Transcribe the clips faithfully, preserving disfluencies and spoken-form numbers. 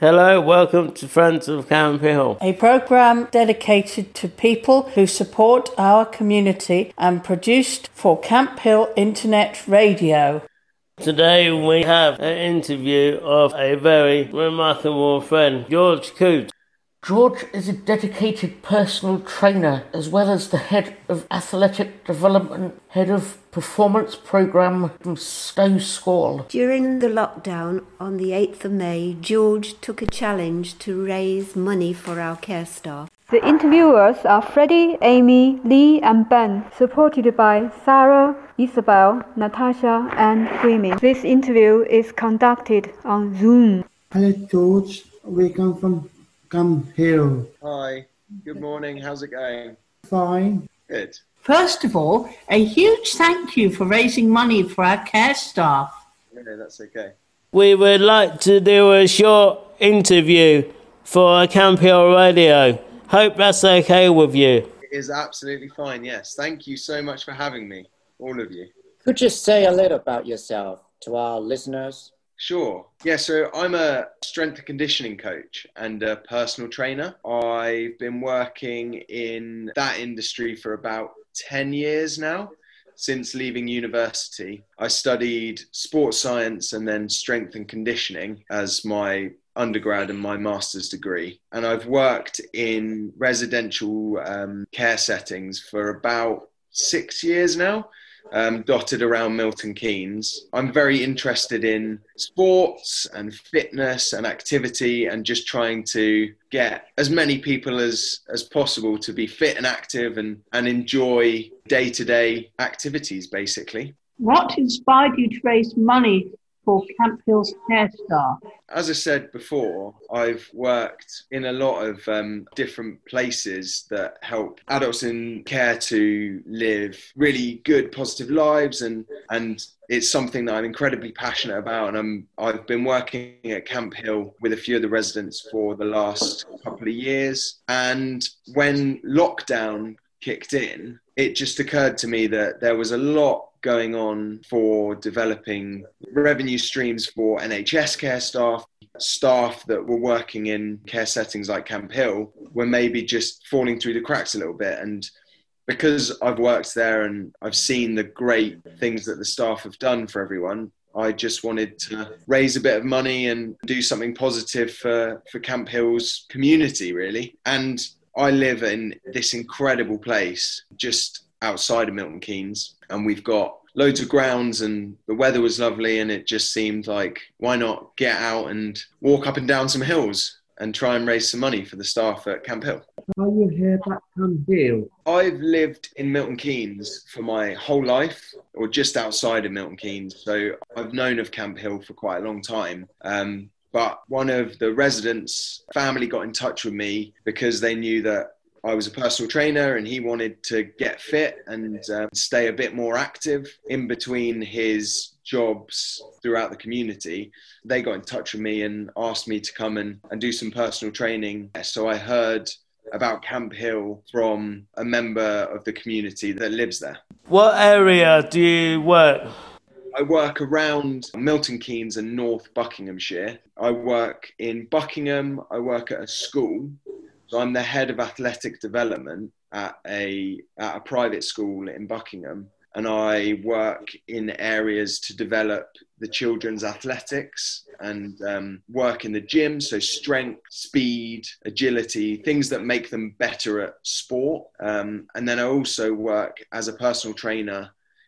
Hello, welcome to Friends of Camp Hill, a programme dedicated to people who support our community and produced for Camp Hill Internet Radio. Today we have an interview of a very remarkable friend, George Coote. George is a dedicated personal trainer as well as the head of athletic development, head of performance programme from Stowe School. During the lockdown on the eighth of May, George took a challenge to raise money for our care staff. The interviewers are Freddie, Amy, Lee and Ben, supported by Sarah, Isabel, Natasha and Grimmy. This interview is conducted on Zoom. Hello George, we come from Camp Hill. Hi, good morning, how's it going? Fine. Good. First of all, a huge thank you for raising money for our care staff. Yeah, that's okay. We would like to do a short interview for Camp Hill Radio. Hope that's okay with you. It is absolutely fine, yes. Thank you so much for having me, all of you. Could you say a little about yourself to our listeners? Sure. Yeah, so I'm a strength and conditioning coach and a personal trainer. I've been working in that industry for about ten years now, since leaving university. I studied sports science and then strength and conditioning as my undergrad and my master's degree. And I've worked in residential um, care settings for about six years now. Um, dotted around Milton Keynes. I'm very interested in sports and fitness and activity and just trying to get as many people as, as possible to be fit and active and, and enjoy day-to-day activities, basically. What inspired you to raise money for Camp Hill's care staff? As I said before, I've worked in a lot of um, different places that help adults in care to live really good, positive lives, and and it's something that I'm incredibly passionate about. And I'm, I've been working at Camp Hill with a few of the residents for the last couple of years. And when lockdown kicked in, it just occurred to me that there was a lot going on for developing revenue streams for N H S care staff, staff that were working in care settings like Camp Hill were maybe just falling through the cracks a little bit. And because I've worked there and I've seen the great things that the staff have done for everyone, I just wanted to raise a bit of money and do something positive for, for Camp Hill's community, really. And I live in this incredible place just outside of Milton Keynes, and we've got loads of grounds and the weather was lovely, and it just seemed like, why not get out and walk up and down some hills and try and raise some money for the staff at Camp Hill. Are you here at Camp Hill? I've lived in Milton Keynes for my whole life, or just outside of Milton Keynes, so I've known of Camp Hill for quite a long time. Um, but one of the residents' family got in touch with me because they knew that I was a personal trainer and he wanted to get fit and uh, stay a bit more active in between his jobs throughout the community. They got in touch with me and asked me to come and, and do some personal training. So I heard about Camp Hill from a member of the community that lives there. What area do you work? I work around Milton Keynes and North Buckinghamshire. I work in Buckingham. I work at a school. So I'm the head of athletic development at a at a private school in Buckingham, and I work in areas to develop the children's athletics and um, work in the gym, so strength, speed, agility, things that make them better at sport. Um, and then I also work as a personal trainer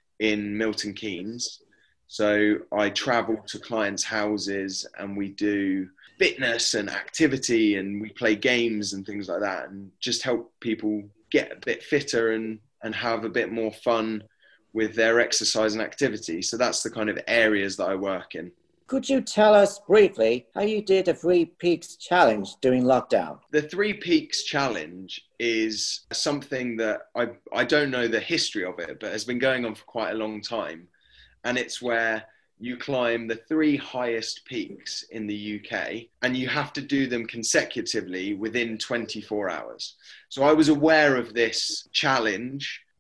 in Milton Keynes. So I travel to clients' houses and we do fitness and activity and we play games and things like that and just help people get a bit fitter and, and have a bit more fun with their exercise and activity. So that's the kind of areas that I work in. Could you tell us briefly how you did the Three Peaks Challenge during lockdown? The Three Peaks Challenge is something that I, I don't know the history of it, but has been going on for quite a long time. And it's where you climb the three highest peaks in the U K and you have to do them consecutively within twenty-four hours. So I was aware of this challenge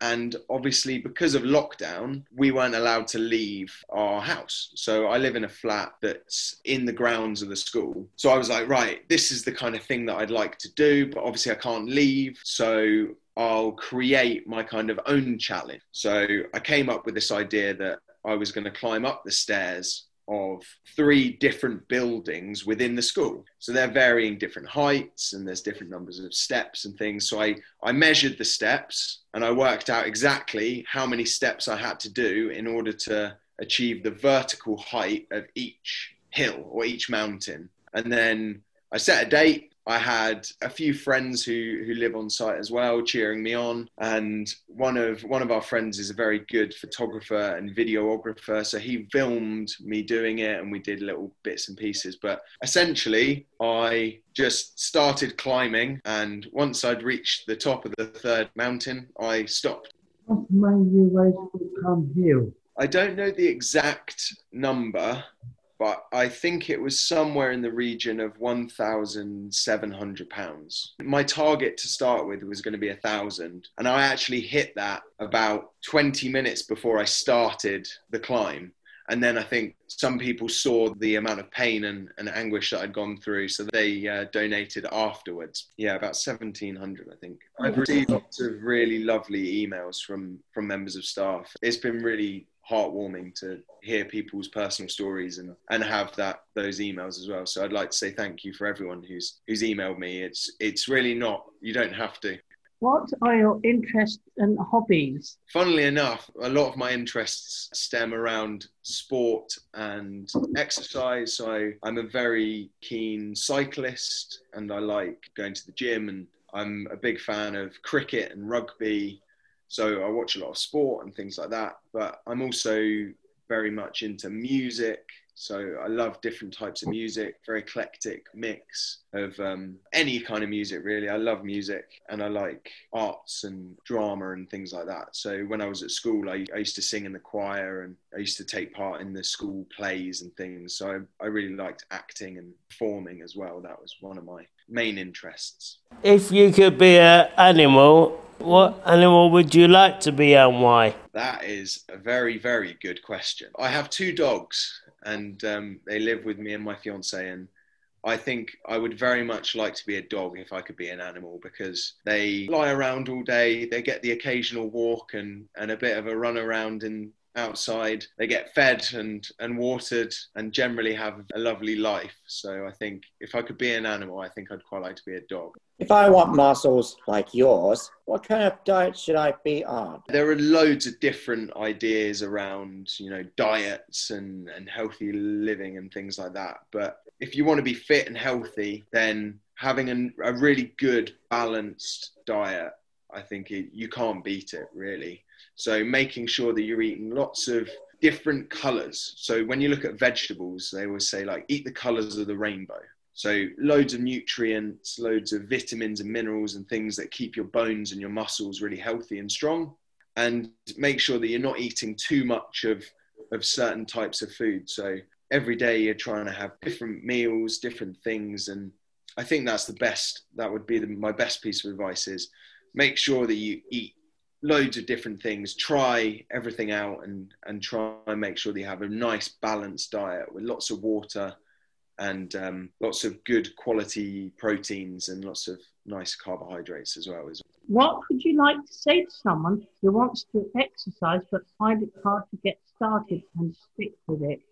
And obviously, because of lockdown, we weren't allowed to leave our house. So I live in a flat that's in the grounds of the school. So I was like, right, this is the kind of thing that I'd like to do, but obviously I can't leave. So I'll create my kind of own challenge. So I came up with this idea that I was going to climb up the stairs of three different buildings within the school. So they're varying different heights and there's different numbers of steps and things. So I, I measured the steps and I worked out exactly how many steps I had to do in order to achieve the vertical height of each hill or each mountain. And then I set a date. I had a few friends who, who live on site as well, cheering me on. And one of one of our friends is a very good photographer and videographer. So he filmed me doing it and we did little bits and pieces. But essentially, I just started climbing. And once I'd reached the top of the third mountain, I stopped. What made you wish to come here? I don't know the exact number, but I think it was somewhere in the region of one thousand seven hundred pounds. My target to start with was going to be a thousand. And I actually hit that about twenty minutes before I started the climb. And then I think some people saw the amount of pain and, and anguish that I'd gone through. So they uh, donated afterwards. Yeah, about seventeen hundred, I think. I've received lots of really lovely emails from, from members of staff. It's been really heartwarming to hear people's personal stories and, and have that those emails as well. So I'd like to say thank you for everyone who's who's emailed me. It's it's really not, you don't have to. What are your interests and hobbies? Funnily enough, a lot of my interests stem around sport and exercise. So I, I'm a very keen cyclist and I like going to the gym, and I'm a big fan of cricket and rugby. So I watch a lot of sport and things like that, but I'm also very much into music. So I love different types of music, very eclectic mix of um, any kind of music, really. I love music and I like arts and drama and things like that. So when I was at school, I, I used to sing in the choir and I used to take part in the school plays and things. So I, I really liked acting and performing as well. That was one of my main interests. If you could be an animal, what animal would you like to be and why? That is a very, very good question. I have two dogs and um, they live with me and my fiance, and I think I would very much like to be a dog if I could be an animal, because they lie around all day, they get the occasional walk and, and a bit of a run around in outside, they get fed and, and watered and generally have a lovely life. So I think if I could be an animal, I think I'd quite like to be a dog. If I want muscles like yours, what kind of diet should I be on? There are loads of different ideas around, you know, diets and, and healthy living and things like that. But if you want to be fit and healthy, then having a, a really good balanced diet, I think it, you can't beat it, really. So making sure that you're eating lots of different colours. So when you look at vegetables, they always say, like, eat the colours of the rainbow. So loads of nutrients, loads of vitamins and minerals and things that keep your bones and your muscles really healthy and strong. And make sure that you're not eating too much of, of certain types of food. So every day you're trying to have different meals, different things. And I think that's the best, that would be the, my best piece of advice is make sure that you eat loads of different things, try everything out and, and try and make sure that you have a nice balanced diet with lots of water and um, lots of good quality proteins and lots of nice carbohydrates as well. What would you like to say to someone who wants to exercise but find it hard to get started and stick with it?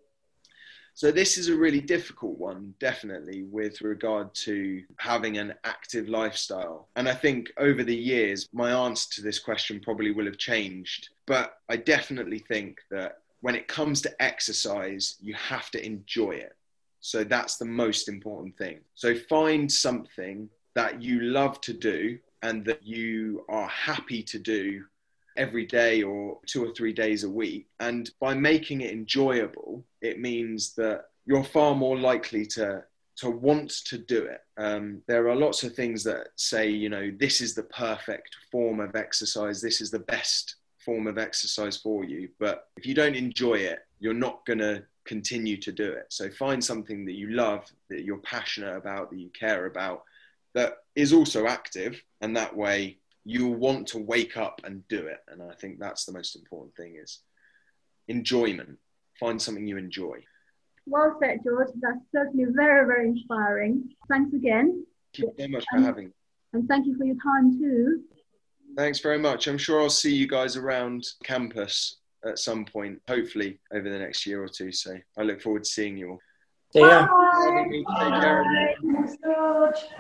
So this is a really difficult one, definitely, with regard to having an active lifestyle. And I think over the years, my answer to this question probably will have changed. But I definitely think that when it comes to exercise, you have to enjoy it. So that's the most important thing. So find something that you love to do and that you are happy to do every day or two or three days a week. And by making it enjoyable, it means that you're far more likely to, to want to do it. Um, there are lots of things that say, you know, this is the perfect form of exercise. This is the best form of exercise for you. But if you don't enjoy it, you're not going to continue to do it. So find something that you love, that you're passionate about, that you care about, that is also active. And that way you'll want to wake up and do it. And I think that's the most important thing, is enjoyment. Find something you enjoy. Well said, George. That's certainly very, very inspiring. Thanks again. Thank you so much for and, having me. And thank you for your time too. Thanks very much. I'm sure I'll see you guys around campus at some point, hopefully over the next year or two. So I look forward to seeing you all. See ya. Bye. Take care. Bye. Thanks, George.